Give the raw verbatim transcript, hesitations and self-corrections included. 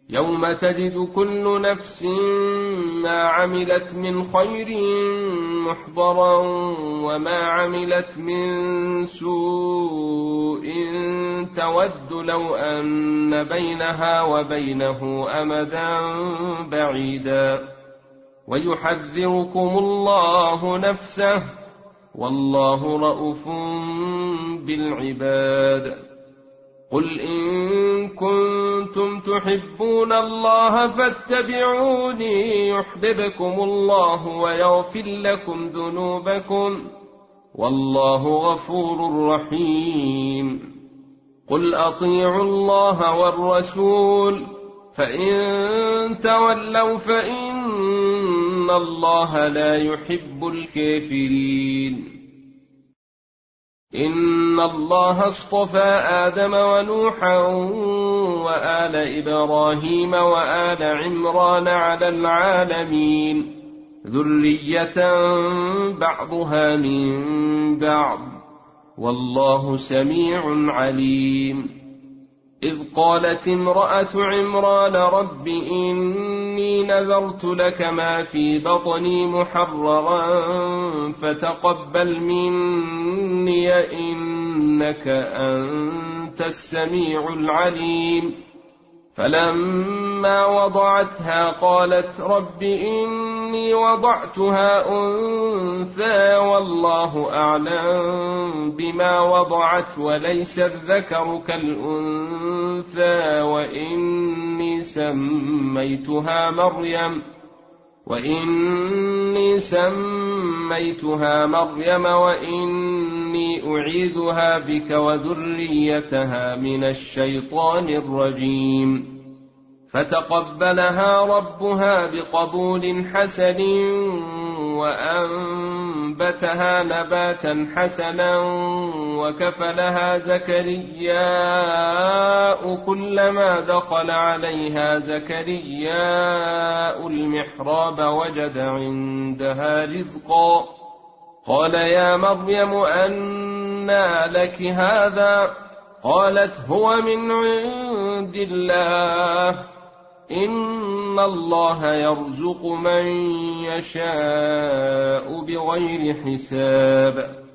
يوم تجد كل نفس ما عملت من خير محضرا وما عملت من سوء تود لو أن بينها وبينه أمدا بعيدا ويحذركم الله نفسه والله رءوف بالعباد. قل إن كنتم تحبون الله فاتبعوني يحببكم الله ويغفر لكم ذنوبكم والله غفور رحيم. قل أطيعوا الله والرسول فإن تولوا فإن الله لا يحب الكافرين. إن الله اصطفى آدم ونوحا وآل إبراهيم وآل عمران على العالمين ذرية بعضها من بعض والله سميع عليم. إذ قالت امرأة عمران رب إني نذرت لك ما في بطني محررا فتقبل مني إنك أنت السميع العليم. فلما وضعتها قالت رب إني وضعتها أنثى والله أعلم بما وضعت وليس الذكر كالأنثى وإني سميتها مريم وإني سميتها مريم وإني أعيذها بك وذريتها من الشيطان الرجيم. فتقبلها ربها بقبول حسن وأنبتها نباتا حسنا وكفلها زكرياء كلما دخل عليها زكرياء المحراب وجد عندها رزقا قال يا مريم أنى لك هذا قالت هو من عند الله إن الله يرزق من يشاء بغير حساب.